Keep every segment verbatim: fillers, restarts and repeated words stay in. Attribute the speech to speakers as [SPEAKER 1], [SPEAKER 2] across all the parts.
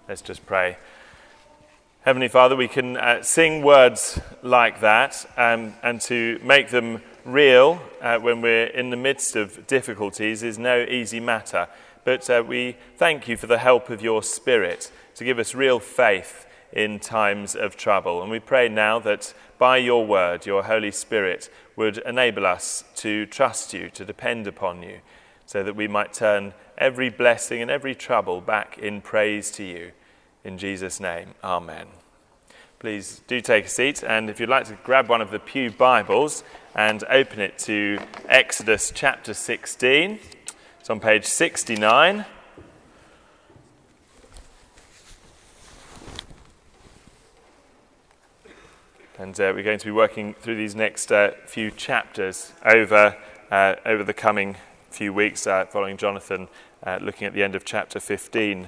[SPEAKER 1] Let's just pray. Heavenly Father, we can uh, sing words like that um, and to make them real uh, when we're in the midst of difficulties is no easy matter. But uh, we thank you for the help of your Spirit to give us real faith in times of trouble. And we pray now that by your word, your Holy Spirit would enable us to trust you, to depend upon you, so that we might turn every blessing and every trouble back in praise to you. In Jesus' name, amen. Please do take a seat, and if you'd like to grab one of the Pew Bibles and open it to Exodus chapter sixteen. It's on page sixty-nine. And uh, we're going to be working through these next uh, few chapters over uh, over the coming few weeks, uh, following Jonathan, uh, looking at the end of chapter fifteen.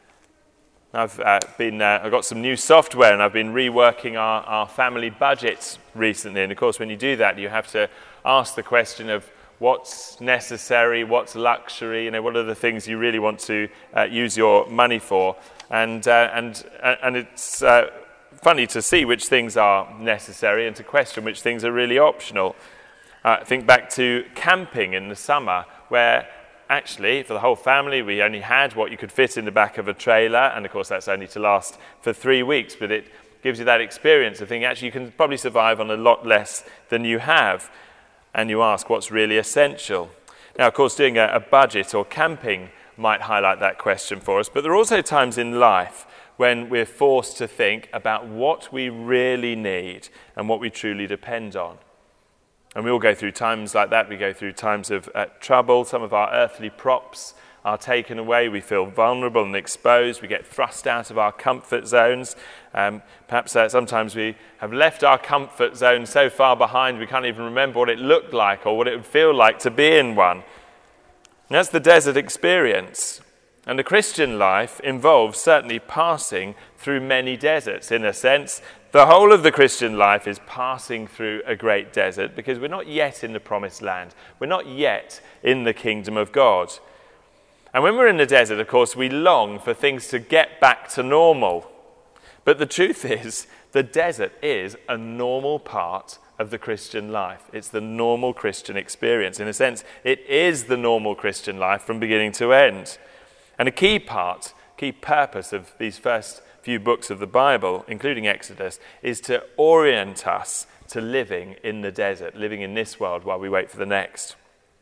[SPEAKER 1] I've uh, been uh, I've got some new software, and I've been reworking our, our family budgets recently. And of course, when you do that, you have to ask the question of what's necessary, what's luxury. You know, what are the things you really want to uh, use your money for? And uh, and and it's uh, funny to see which things are necessary and to question which things are really optional. Uh, think back to camping in the summer, where actually, for the whole family, we only had what you could fit in the back of a trailer, and of course that's only to last for three weeks, but it gives you that experience of thinking, actually, you can probably survive on a lot less than you have, and you ask what's really essential. Now, of course, doing a, a budget or camping might highlight that question for us, but there are also times in life when we're forced to think about what we really need and what we truly depend on. And we all go through times like that. We go through times of uh, trouble. Some of our earthly props are taken away. We feel vulnerable and exposed. We get thrust out of our comfort zones. Um, perhaps uh, sometimes we have left our comfort zone so far behind we can't even remember what it looked like or what it would feel like to be in one. And that's the desert experience. And the Christian life involves certainly passing through many deserts. In a sense, the whole of the Christian life is passing through a great desert because we're not yet in the promised land. We're not yet in the kingdom of God. And when we're in the desert, of course, we long for things to get back to normal. But the truth is, the desert is a normal part of the Christian life. It's the normal Christian experience. In a sense, it is the normal Christian life from beginning to end. And a key part, key purpose of these first few books of the Bible, including Exodus, is to orient us to living in the desert, living in this world while we wait for the next.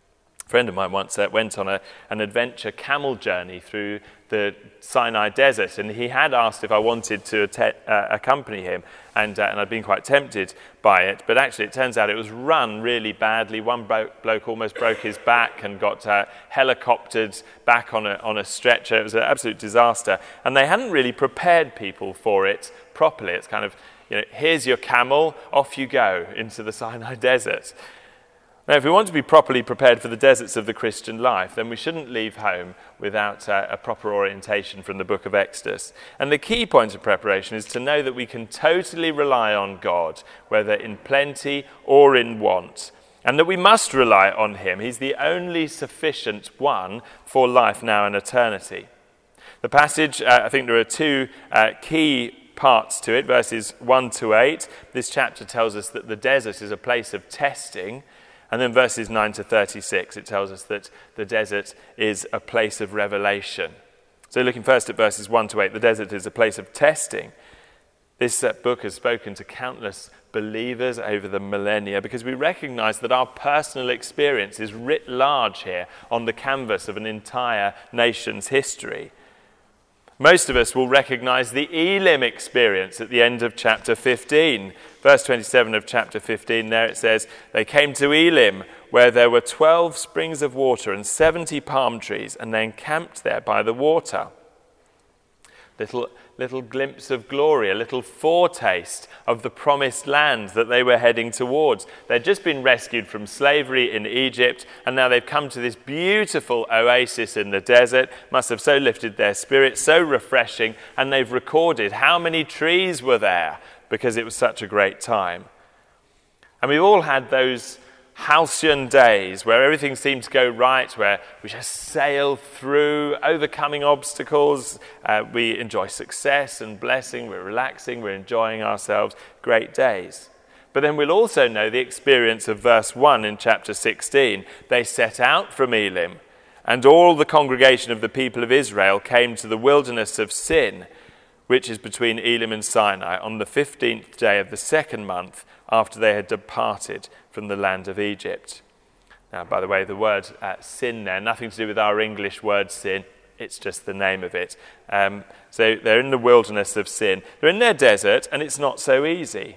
[SPEAKER 1] A friend of mine once uh, went on a, an adventure camel journey through the Sinai desert, and he had asked if I wanted to att- uh, accompany him, and, uh, and I'd been quite tempted by it, but actually it turns out it was run really badly. One blo- bloke almost broke his back and got uh, helicoptered back on a, on a stretcher. It was an absolute disaster, and they hadn't really prepared people for it properly. It's kind of, you know, here's your camel, off you go into the Sinai desert. Now, if we want to be properly prepared for the deserts of the Christian life, then we shouldn't leave home without uh, a proper orientation from the book of Exodus. And the key point of preparation is to know that we can totally rely on God, whether in plenty or in want, and that we must rely on him. He's the only sufficient one for life now and eternity. The passage, uh, I think there are two uh, key parts to it, verses one to eight. This chapter tells us that the desert is a place of testing. And then verses nine to thirty-six, it tells us that the desert is a place of revelation. So looking first at verses one to eight, the desert is a place of testing. This uh, book has spoken to countless believers over the millennia because we recognize that our personal experience is writ large here on the canvas of an entire nation's history. Most of us will recognize the Elim experience at the end of chapter fifteen. Verse twenty-seven of chapter fifteen, there it says, they came to Elim, where there were twelve springs of water and seventy palm trees, and they encamped there by the water. Little, little glimpse of glory, a little foretaste of the promised land that they were heading towards. They'd just been rescued from slavery in Egypt, and now they've come to this beautiful oasis in the desert. Must have so lifted their spirits, so refreshing, and they've recorded how many trees were there because it was such a great time. And we've all had those halcyon days where everything seems to go right, where we just sail through, overcoming obstacles. Uh, we enjoy success and blessing. We're relaxing. We're enjoying ourselves. Great days. But then we'll also know the experience of verse one in chapter sixteen. They set out from Elim, and all the congregation of the people of Israel came to the wilderness of Sin, which is between Elim and Sinai, on the fifteenth day of the second month after they had departed from the land of Egypt. Now, by the way, the word uh, sin there, nothing to do with our English word sin, it's just the name of it. Um, so they're in the wilderness of Sin. They're in their desert, and it's not so easy.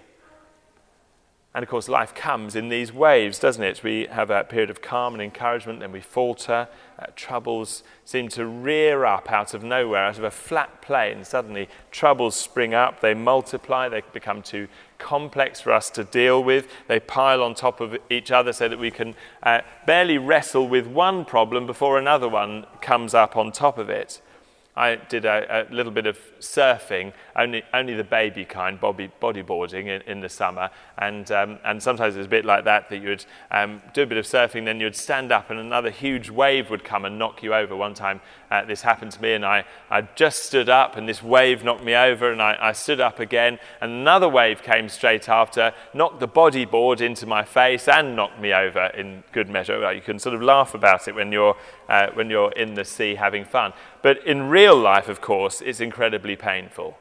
[SPEAKER 1] And of course, life comes in these waves, doesn't it? We have a period of calm and encouragement, then we falter. Uh, troubles seem to rear up out of nowhere, out of a flat plain. Suddenly, troubles spring up, they multiply, they become too complex for us to deal with. They pile on top of each other so that we can uh, barely wrestle with one problem before another one comes up on top of it. I did a, a little bit of surfing, only only the baby kind, body, bodyboarding in, in the summer, and um, and sometimes it was a bit like that, that you would um, do a bit of surfing, then you'd stand up and another huge wave would come and knock you over. One time uh, this happened to me, and I, I just stood up and this wave knocked me over, and I, I stood up again, and another wave came straight after, knocked the bodyboard into my face and knocked me over in good measure. Well, you can sort of laugh about it when you're uh, when you're in the sea having fun. But in real life, of course, it's incredibly painful.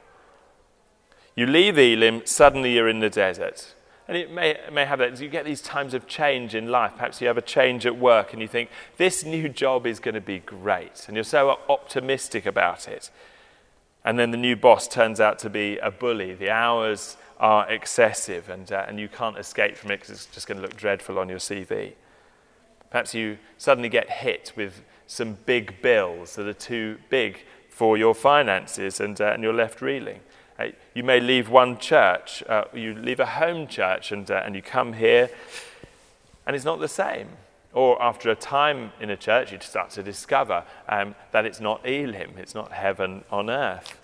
[SPEAKER 1] You leave Elim, suddenly you're in the desert. And it may, it may have that. You get these times of change in life. Perhaps you have a change at work and you think, this new job is going to be great. And you're so optimistic about it. And then the new boss turns out to be a bully. The hours are excessive and, uh, and you can't escape from it because it's just going to look dreadful on your C V. Perhaps you suddenly get hit with some big bills that are too big for your finances, and, uh, and you're left reeling. Uh, you may leave one church, uh, you leave a home church, and, uh, and you come here, and it's not the same. Or after a time in a church, you start to discover um, that it's not Elim, it's not heaven on earth.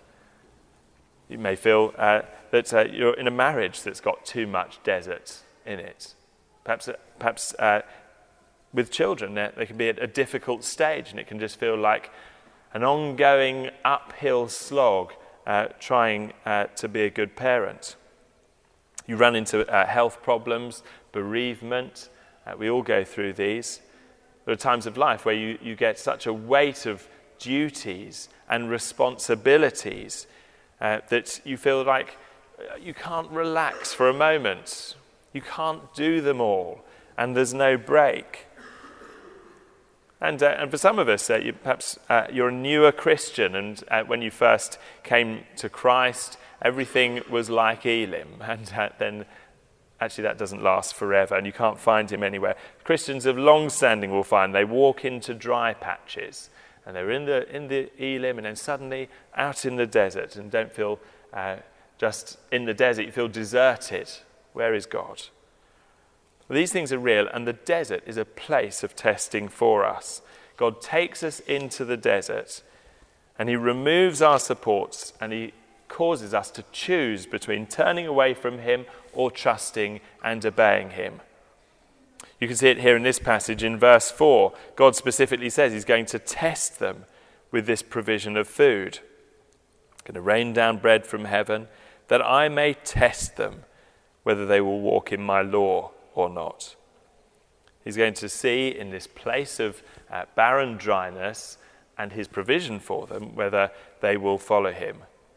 [SPEAKER 1] You may feel uh, that uh, you're in a marriage that's got too much desert in it. Perhaps, uh, perhaps uh, with children, they can be at a difficult stage, and it can just feel like an ongoing uphill slog uh, trying uh, to be a good parent. You run into uh, health problems, bereavement. Uh, we all go through these. There are times of life where you, you get such a weight of duties and responsibilities uh, that you feel like you can't relax for a moment. You can't do them all, and there's no break. And, uh, and for some of us, uh, you, perhaps uh, you're a newer Christian, and uh, when you first came to Christ, everything was like Elim, and uh, then actually that doesn't last forever, and you can't find him anywhere. Christians of long standing will find they walk into dry patches, and they're in the in the Elim, and then suddenly out in the desert, and don't feel uh, just in the desert, you feel deserted. Where is God? Well, these things are real, and the desert is a place of testing for us. God takes us into the desert, and he removes our supports, and he causes us to choose between turning away from him or trusting and obeying him. You can see it here in this passage in verse four. God specifically says he's going to test them with this provision of food. He's going to rain down bread from heaven that I may test them whether they will walk in my law or not. He's going to see in this place of uh, barren dryness and his provision for them whether they will follow him.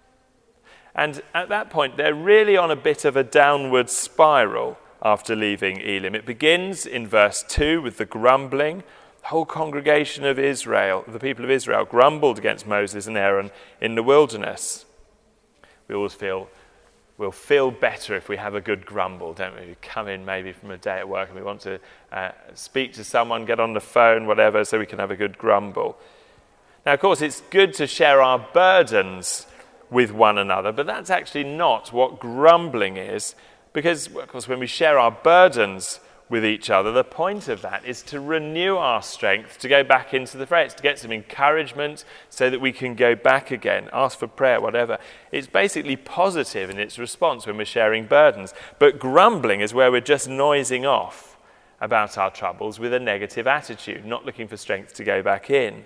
[SPEAKER 1] And at that point, they're really on a bit of a downward spiral after leaving Elim. It begins in verse two with the grumbling. The whole congregation of Israel, the people of Israel, grumbled against Moses and Aaron in the wilderness. We always feel We'll feel better if we have a good grumble, don't we? We come in maybe from a day at work and we want to uh, speak to someone, get on the phone, whatever, so we can have a good grumble. Now, of course, it's good to share our burdens with one another, but that's actually not what grumbling is, because, of course, when we share our burdens with each other, the point of that is to renew our strength, to go back into the fray, to get some encouragement so that we can go back again, ask for prayer, whatever. It's basically positive in its response when we're sharing burdens. But grumbling is where we're just noising off about our troubles with a negative attitude, not looking for strength to go back in.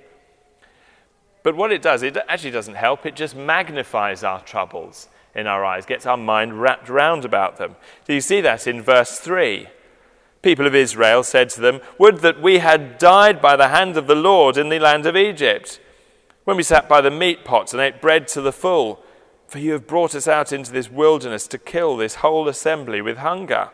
[SPEAKER 1] But what it does, it actually doesn't help. It just magnifies our troubles in our eyes, gets our mind wrapped round about them. So you see that in verse three. People of Israel said to them, "Would that we had died by the hand of the Lord in the land of Egypt, when we sat by the meat pots and ate bread to the full. For you have brought us out into this wilderness to kill this whole assembly with hunger."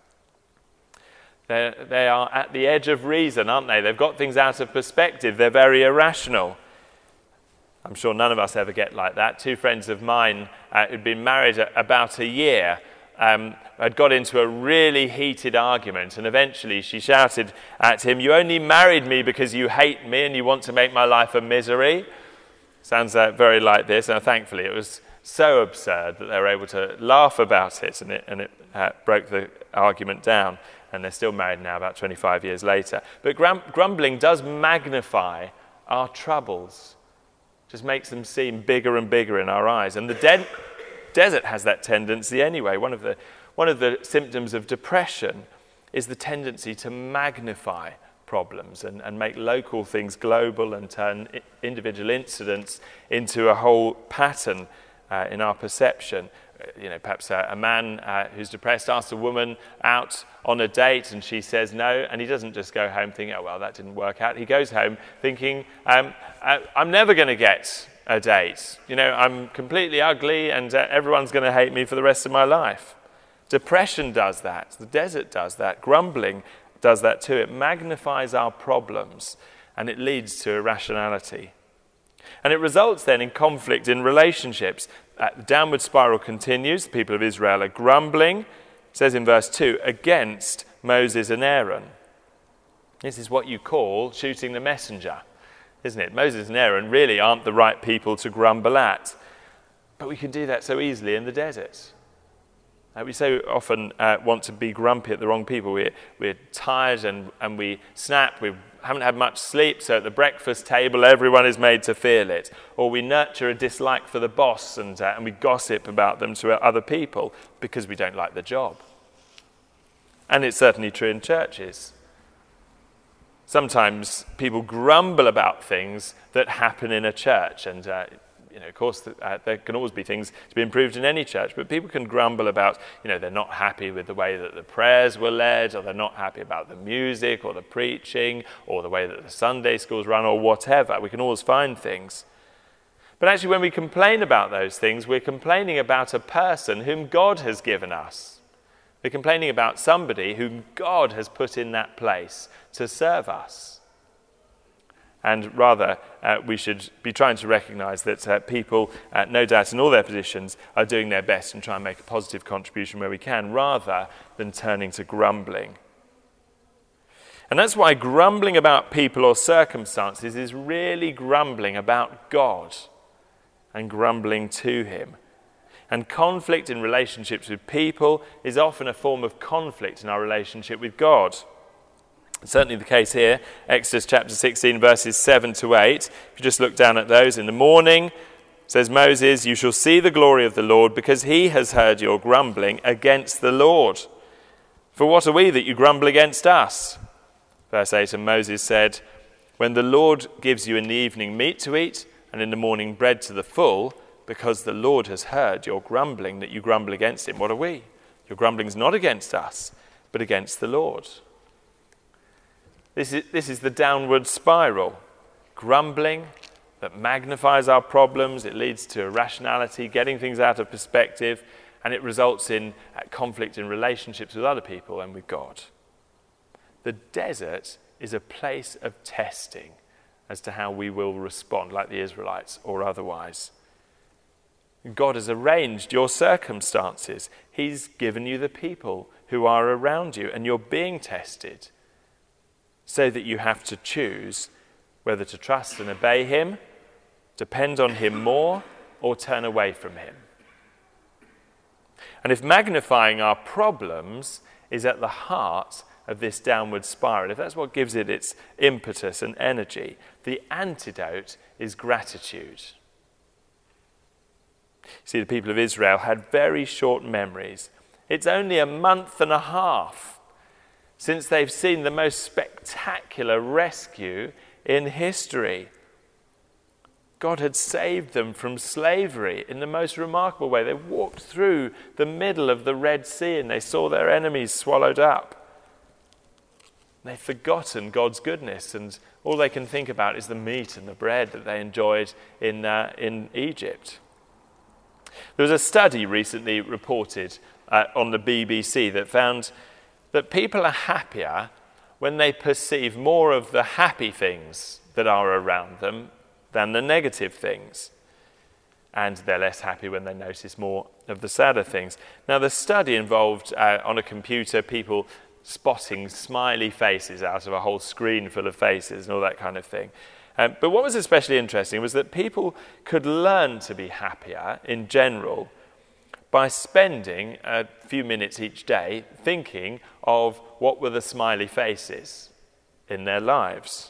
[SPEAKER 1] They're, they are at the edge of reason, aren't they? They've got things out of perspective. They're very irrational. I'm sure none of us ever get like that. Two friends of mine uh, who'd been married a, about a year um, had got into a really heated argument, and eventually she shouted at him, "You only married me because you hate me and you want to make my life a misery." Sounds uh, very like this, and thankfully it was so absurd that they were able to laugh about it, and it, and it uh, broke the argument down, and they're still married now about twenty-five years later. But grum- grumbling does magnify our troubles. Just makes them seem bigger and bigger in our eyes. And the de- desert has that tendency anyway. One of the one of the symptoms of depression is the tendency to magnify problems and, and make local things global and turn I- individual incidents into a whole pattern uh, in our perception. You know, perhaps a, a man uh, who's depressed asks a woman out on a date and she says no, and he doesn't just go home thinking, "Oh, well, that didn't work out." He goes home thinking, um, I'm never going to get a date. You know, I'm completely ugly and uh, everyone's going to hate me for the rest of my life. Depression does that. The desert does that. Grumbling does that too. It magnifies our problems and it leads to irrationality. And it results then in conflict in relationships. Uh, the downward spiral continues. The people of Israel are grumbling. It says in verse two, against Moses and Aaron. This is what you call shooting the messenger, isn't it? Moses and Aaron really aren't the right people to grumble at. But we can do that so easily in the desert. Uh, we so often uh, want to be grumpy at the wrong people. We're, we're tired and, and we snap. We haven't had much sleep, so at the breakfast table everyone is made to feel it. Or we nurture a dislike for the boss and, uh, and we gossip about them to other people because we don't like the job. And it's certainly true in churches. Sometimes people grumble about things that happen in a church, and uh, you know, of course, uh, there can always be things to be improved in any church, but people can grumble about, you know, they're not happy with the way that the prayers were led, or they're not happy about the music or the preaching or the way that the Sunday schools run or whatever. We can always find things. But actually, when we complain about those things, we're complaining about a person whom God has given us. We're complaining about somebody whom God has put in that place to serve us. And rather, uh, we should be trying to recognise that uh, people, uh, no doubt in all their positions, are doing their best and try and make a positive contribution where we can, rather than turning to grumbling. And that's why grumbling about people or circumstances is really grumbling about God and grumbling to him. And conflict in relationships with people is often a form of conflict in our relationship with God. It's certainly the case here. Exodus chapter sixteen, verses seven to eight. If you just look down at those, in the morning, says Moses, "You shall see the glory of the Lord, because he has heard your grumbling against the Lord. For what are we that you grumble against us?" Verse eight, and Moses said, "When the Lord gives you in the evening meat to eat, and in the morning bread to the full, because the Lord has heard your grumbling, that you grumble against him, what are we? Your grumbling is not against us, but against the Lord." This is, this is the downward spiral. Grumbling that magnifies our problems, it leads to irrationality, getting things out of perspective, and it results in uh, conflict in relationships with other people and with God. The desert is a place of testing as to how we will respond, like the Israelites or otherwise. God has arranged your circumstances. He's given you the people who are around you, and you're being tested, so that you have to choose whether to trust and obey him, depend on him more, or turn away from him. And if magnifying our problems is at the heart of this downward spiral, if that's what gives it its impetus and energy, the antidote is gratitude. See, the people of Israel had very short memories. It's only a month and a half since they've seen the most spectacular rescue in history. God had saved them from slavery in the most remarkable way. They walked through the middle of the Red Sea and they saw their enemies swallowed up. They've forgotten God's goodness, and all they can think about is the meat and the bread that they enjoyed in, uh, in Egypt. There was a study recently reported uh, on the B B C that found that people are happier when they perceive more of the happy things that are around them than the negative things. And they're less happy when they notice more of the sadder things. Now, the study involved, uh, on a computer, people spotting smiley faces out of a whole screen full of faces and all that kind of thing. Um, but what was especially interesting was that people could learn to be happier in general by spending a few minutes each day thinking of what were the smiley faces in their lives.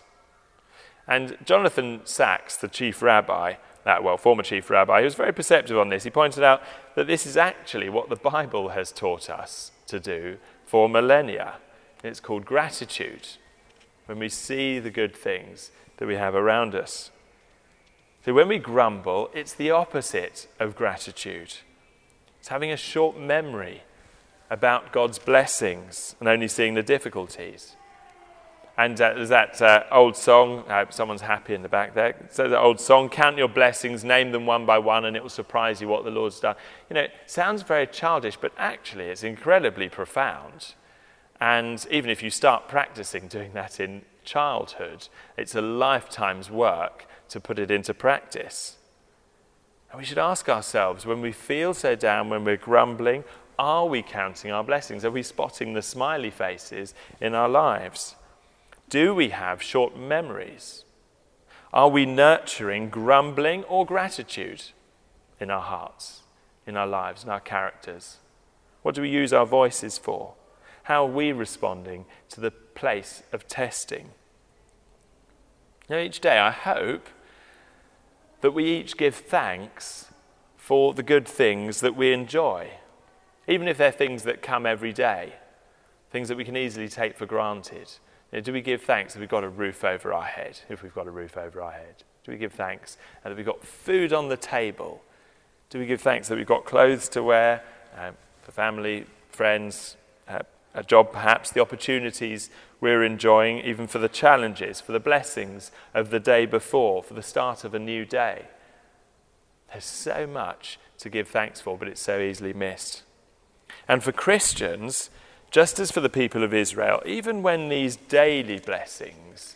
[SPEAKER 1] And Jonathan Sacks, the chief rabbi, uh, well, former chief rabbi, he was very perceptive on this. He pointed out that this is actually what the Bible has taught us to do for millennia. It's called gratitude, when we see the good things that we have around us. So when we grumble, it's the opposite of gratitude. It's having a short memory about God's blessings and only seeing the difficulties. And uh, there's that uh, old song, uh, someone's happy in the back there. So the old song, count your blessings, name them one by one, and it will surprise you what the Lord's done. You know, it sounds very childish, but actually it's incredibly profound. And even if you start practicing doing that in childhood, it's a lifetime's work to put it into practice. And we should ask ourselves, when we feel so down, when we're grumbling, are we counting our blessings? Are we spotting the smiley faces in our lives? Do we have short memories? Are we nurturing grumbling or gratitude in our hearts, in our lives, in our characters? What do we use our voices for? How are we responding to the place of testing? Now, each day I hope that we each give thanks for the good things that we enjoy, even if they're things that come every day, things that we can easily take for granted. You know, do we give thanks that we've got a roof over our head, if we've got a roof over our head? Do we give thanks that we've got food on the table? Do we give thanks that we've got clothes to wear, uh, for family, friends, uh, a job perhaps, the opportunities we're enjoying, even for the challenges, for the blessings of the day before, for the start of a new day? There's so much to give thanks for, but it's so easily missed. And for Christians, just as for the people of Israel, even when these daily blessings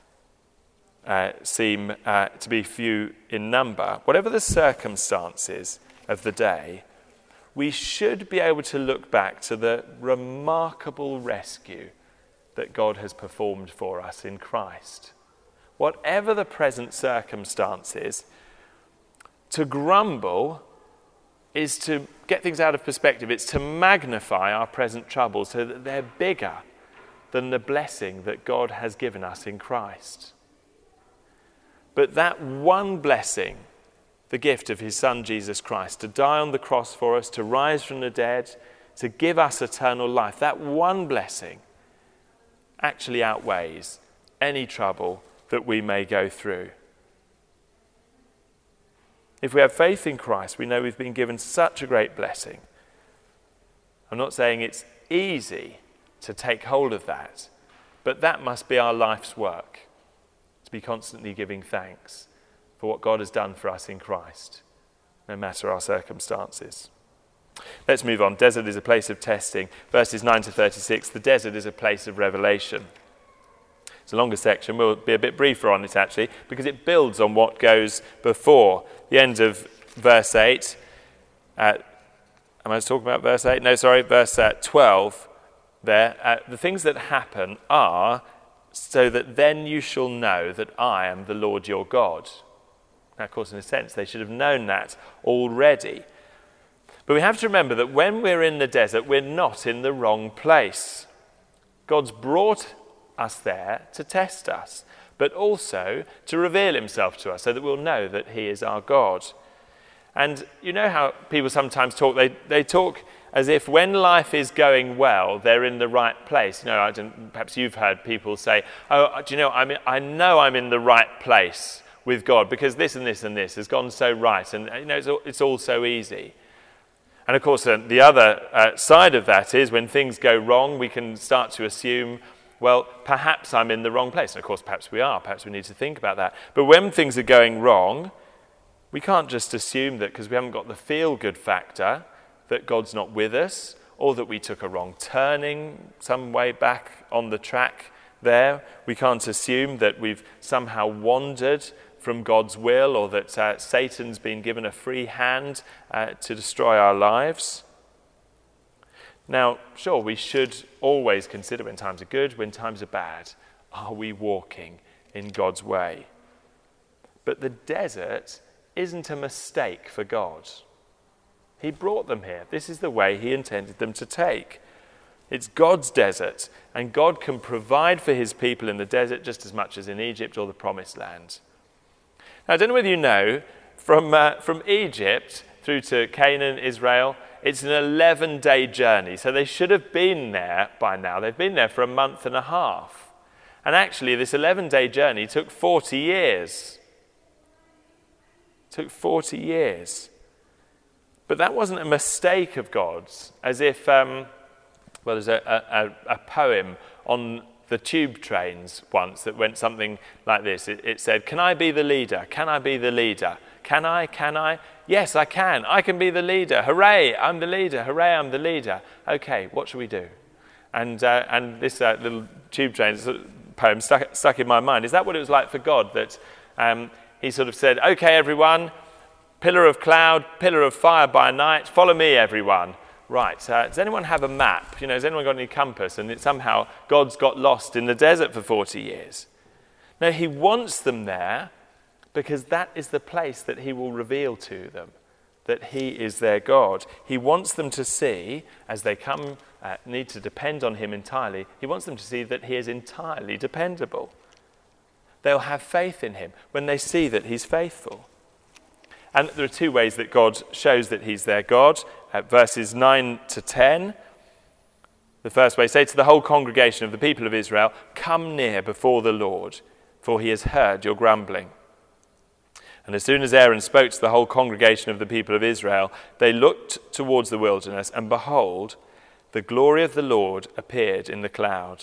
[SPEAKER 1] uh, seem uh, to be few in number, whatever the circumstances of the day, we should be able to look back to the remarkable rescue that God has performed for us in Christ. Whatever the present circumstances, to grumble is to get things out of perspective. It's to magnify our present troubles so that they're bigger than the blessing that God has given us in Christ. But that one blessing, the gift of his Son Jesus Christ, to die on the cross for us, to rise from the dead, to give us eternal life, that one blessing actually outweighs any trouble that we may go through. If we have faith in Christ, we know we've been given such a great blessing. I'm not saying it's easy to take hold of that, but that must be our life's work, to be constantly giving thanks for what God has done for us in Christ, no matter our circumstances. Let's move on. Desert is a place of testing. Verses nine to thirty-six, the desert is a place of revelation. It's a longer section. We'll be a bit briefer on it, actually, because it builds on what goes before. The end of verse eight. Uh, am I talking about verse eight? No, sorry, verse uh, twelve there. Uh, the things that happen are so that then you shall know that I am the Lord your God. Now, of course, in a sense, they should have known that already. But we have to remember that when we're in the desert, we're not in the wrong place. God's brought us there to test us, but also to reveal himself to us so that we'll know that he is our God. And you know how people sometimes talk, they, they talk as if when life is going well, they're in the right place. You know, I don't, perhaps you've heard people say, oh, do you know, I mean, I know I'm in the right place with God because this and this and this has gone so right, and you know, it's all, it's all so easy. And of course, uh, the other uh, side of that is when things go wrong, we can start to assume, well, perhaps I'm in the wrong place. And of course, perhaps we are. Perhaps we need to think about that. But when things are going wrong, we can't just assume that because we haven't got the feel-good factor, that God's not with us, or that we took a wrong turning some way back on the track there. We can't assume that we've somehow wandered from God's will, or that uh, Satan's been given a free hand uh, to destroy our lives. Now, sure, we should always consider when times are good, when times are bad. Are we walking in God's way? But the desert isn't a mistake for God. He brought them here. This is the way he intended them to take. It's God's desert, and God can provide for his people in the desert just as much as in Egypt or the Promised Land. Now, I don't know whether you know, from, uh, from Egypt through to Canaan, Israel, it's an eleven-day journey. So they should have been there by now. They've been there for a month and a half. And actually, this eleven-day journey took forty years. It took forty years. But that wasn't a mistake of God's, as if, um, well, there's a, a, a poem on the tube trains once that went something like this. It, it said, can I be the leader? Can I be the leader? Can I? Can I? Yes, I can. I can be the leader. Hooray, I'm the leader. Hooray, I'm the leader. Okay, what should we do? And uh, and this uh, little tube train poem stuck, stuck in my mind. Is that what it was like for God? That um, he sort of said, okay, everyone, pillar of cloud, pillar of fire by night, follow me, everyone. Right, uh, does anyone have a map? You know, has anyone got any compass? And it, somehow God's got lost in the desert for forty years. No, he wants them there because that is the place that he will reveal to them, that he is their God. He wants them to see, as they come, uh, need to depend on him entirely, he wants them to see that he is entirely dependable. They'll have faith in him when they see that he's faithful. And there are two ways that God shows that he's their God. At verses nine to ten, the first way, say to the whole congregation of the people of Israel, come near before the Lord, for he has heard your grumbling. And as soon as Aaron spoke to the whole congregation of the people of Israel, they looked towards the wilderness, and behold, the glory of the Lord appeared in the cloud.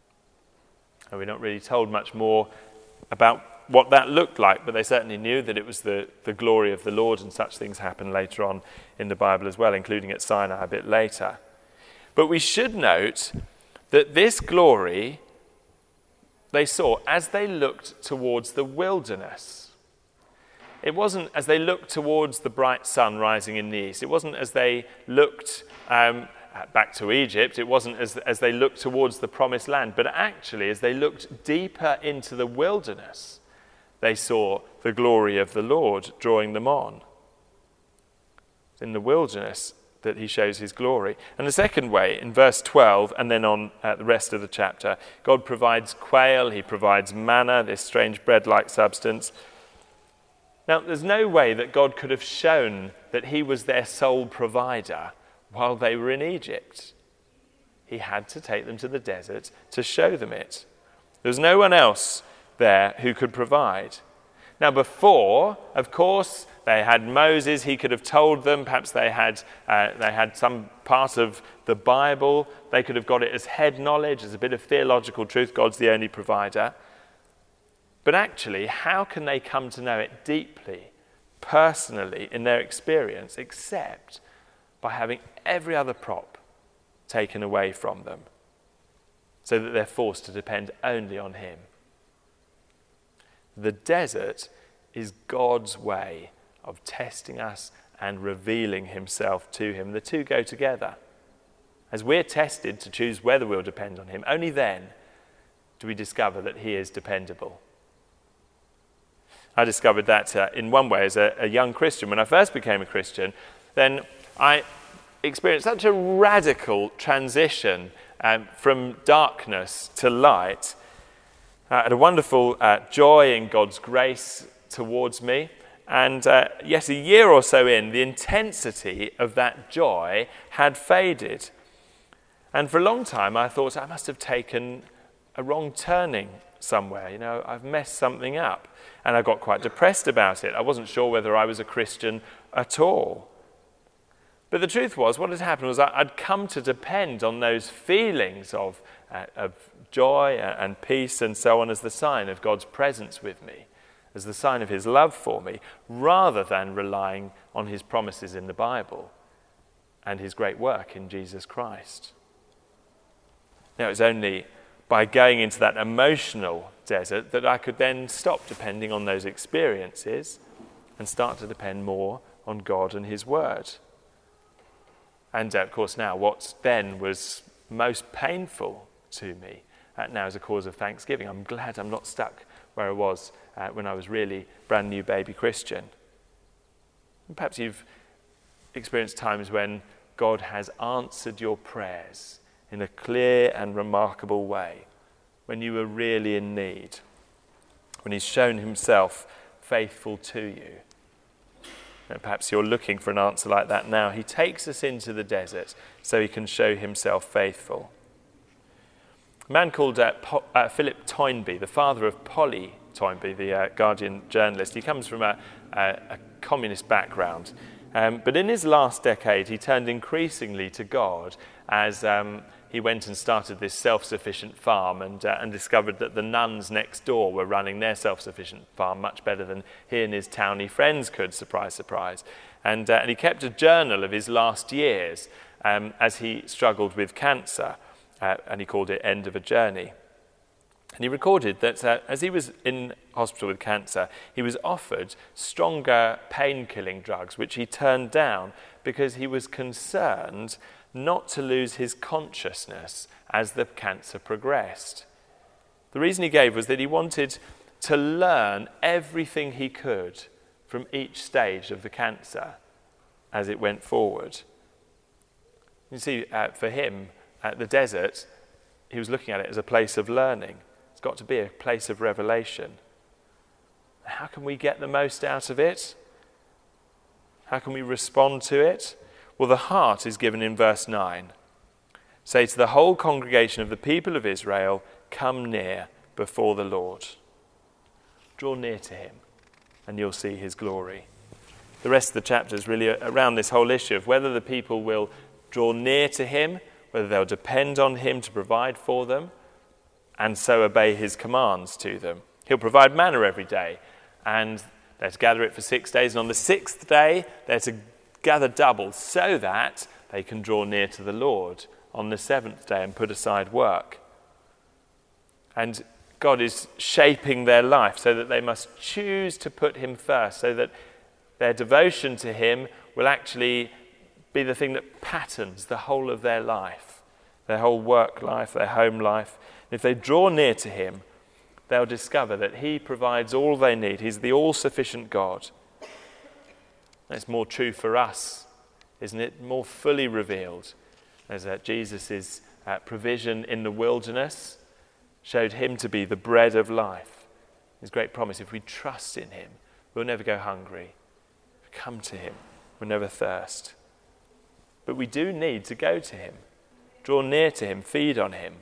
[SPEAKER 1] And we're not really told much more about what that looked like, but they certainly knew that it was the, the glory of the Lord, and such things happen later on in the Bible as well, including at Sinai a bit later. But we should note that this glory they saw as they looked towards the wilderness. It wasn't as they looked towards the bright sun rising in the east. It wasn't as they looked um, back to Egypt. It wasn't as, as they looked towards the Promised Land. But actually, as they looked deeper into the wilderness, they saw the glory of the Lord drawing them on. It's in the wilderness that he shows his glory. And the second way, in verse twelve, and then on uh, the rest of the chapter, God provides quail, he provides manna, this strange bread-like substance. Now, there's no way that God could have shown that he was their sole provider while they were in Egypt. He had to take them to the desert to show them it. There was no one else there who could provide. Now before, of course, they had Moses. He could have told them. Perhaps they had uh, they had some part of the Bible. They could have got it as head knowledge, as a bit of theological truth. God's the only provider. But actually, how can they come to know it deeply, personally, in their experience, except by having every other prop taken away from them, so that they're forced to depend only on him? The desert is God's way of testing us and revealing himself to him. The two go together. As we're tested to choose whether we'll depend on him, only then do we discover that he is dependable. I discovered that uh, in one way as a, a young Christian. When I first became a Christian, then I experienced such a radical transition um, from darkness to light. I had a wonderful uh, joy in God's grace towards me, And uh, yet a year or so in, the intensity of that joy had faded. And for a long time, I thought I must have taken a wrong turning somewhere. You know, I've messed something up. And I got quite depressed about it. I wasn't sure whether I was a Christian at all. But the truth was, what had happened was I'd come to depend on those feelings of, uh, of joy and peace and so on as the sign of God's presence with me, as the sign of his love for me, rather than relying on his promises in the Bible and his great work in Jesus Christ. Now, it was only by going into that emotional desert that I could then stop depending on those experiences and start to depend more on God and his word. And uh, of course now what then was most painful to me uh, now is a cause of thanksgiving. I'm glad I'm not stuck where I was uh, when I was really brand new baby Christian. And perhaps you've experienced times when God has answered your prayers in a clear and remarkable way, when you were really in need, when he's shown himself faithful to you. And perhaps you're looking for an answer like that now. He takes us into the desert so he can show himself faithful. A man called uh, po- uh, Philip Toynbee, the father of Polly Toynbee, the uh, Guardian journalist, he comes from a, a, a communist background. Um, but in his last decade, he turned increasingly to God as um, he went and started this self-sufficient farm and, uh, and discovered that the nuns next door were running their self-sufficient farm much better than he and his towny friends could, surprise, surprise. And, uh, and he kept a journal of his last years um, as he struggled with cancer, uh, and he called it End of a Journey. And he recorded that uh, as he was in hospital with cancer, he was offered stronger pain-killing drugs, which he turned down because he was concerned not to lose his consciousness as the cancer progressed. The reason he gave was that he wanted to learn everything he could from each stage of the cancer as it went forward. You see, uh, for him, at the desert, he was looking at it as a place of learning. It's got to be a place of revelation. How can we get the most out of it? How can we respond to it? Well, the heart is given in verse nine. Say to the whole congregation of the people of Israel, come near before the Lord. Draw near to him, and you'll see his glory. The rest of the chapter is really around this whole issue of whether the people will draw near to him, whether they'll depend on him to provide for them, and so obey his commands to them. He'll provide manna every day, and they're to gather it for six days, and on the sixth day, they're to gather double so that they can draw near to the Lord on the seventh day and put aside work. And God is shaping their life so that they must choose to put him first, so that their devotion to him will actually be the thing that patterns the whole of their life, their whole work life, their home life. And if they draw near to him, they'll discover that he provides all they need. He's the all-sufficient God. It's more true for us, isn't it? More fully revealed as uh, Jesus' uh, provision in the wilderness showed him to be the bread of life. His great promise, if we trust in him, we'll never go hungry. If we come to him, we'll never thirst. But we do need to go to him, draw near to him, feed on him.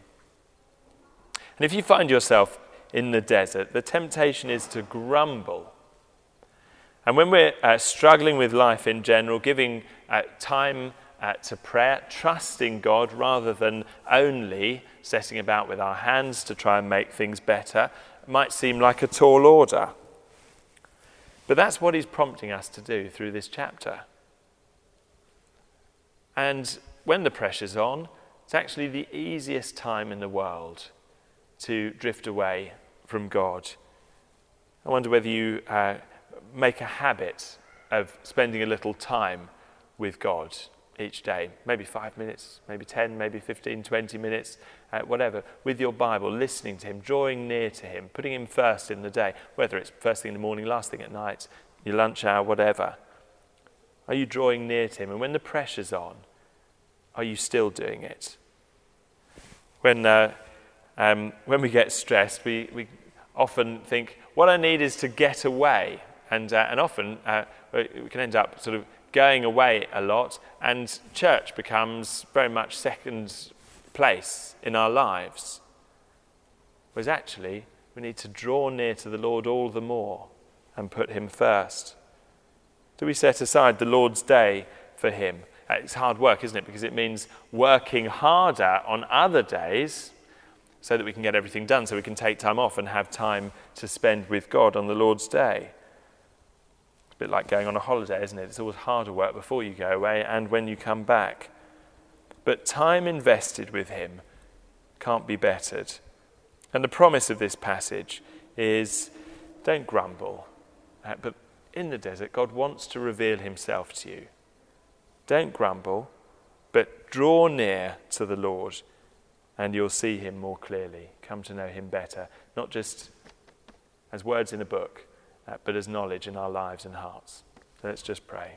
[SPEAKER 1] And if you find yourself in the desert, the temptation is to grumble. And when we're uh, struggling with life in general, giving uh, time uh, to prayer, trusting God rather than only setting about with our hands to try and make things better, might seem like a tall order. But that's what he's prompting us to do through this chapter. And when the pressure's on, it's actually the easiest time in the world to drift away from God. I wonder whether you uh, make a habit of spending a little time with God each day, maybe five minutes, maybe ten, maybe fifteen, twenty minutes, uh, whatever, with your Bible, listening to him, drawing near to him, putting him first in the day, whether it's first thing in the morning, last thing at night, your lunch hour, whatever. Are you drawing near to him? And when the pressure's on, are you still doing it? When uh, um, when we get stressed, we, we often think, what I need is to get away. And, uh, and often uh, we can end up sort of going away a lot, and church becomes very much second place in our lives. Whereas actually, we need to draw near to the Lord all the more and put him first. Do we set aside the Lord's Day for him? It's hard work, isn't it? Because it means working harder on other days so that we can get everything done, so we can take time off and have time to spend with God on the Lord's Day. It's a bit like going on a holiday, isn't it? It's always harder work before you go away and when you come back. But time invested with him can't be bettered. And the promise of this passage is, don't grumble. Uh, but in the desert, God wants to reveal himself to you. Don't grumble, but draw near to the Lord, and you'll see him more clearly. Come to know him better, not just as words in a book, uh, but as knowledge in our lives and hearts. So let's just pray.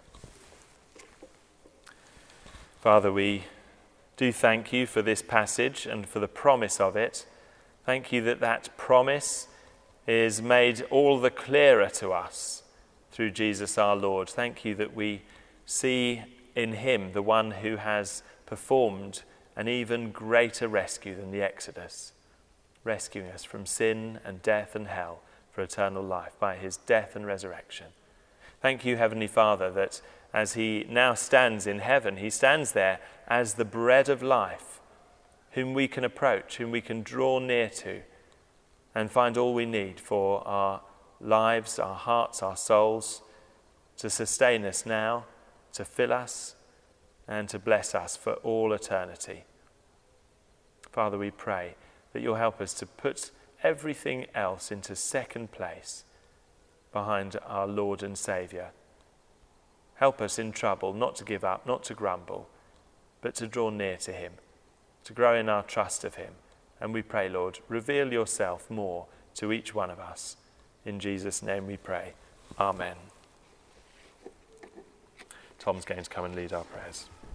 [SPEAKER 1] Father, we do thank you for this passage and for the promise of it. Thank you that that promise is made all the clearer to us through Jesus our Lord. Thank you that we see in him the one who has performed an even greater rescue than the Exodus, rescuing us from sin and death and hell for eternal life by his death and resurrection. Thank you, Heavenly Father, that as he now stands in heaven, he stands there as the bread of life, whom we can approach, whom we can draw near to, and find all we need for our lives, our hearts, our souls, to sustain us now, to fill us, and to bless us for all eternity. Father, we pray that you'll help us to put everything else into second place behind our Lord and Saviour. Help us in trouble not to give up, not to grumble, but to draw near to him, to grow in our trust of him. And we pray, Lord, reveal yourself more to each one of us. In Jesus' name we pray. Amen. Tom's going to come and lead our prayers.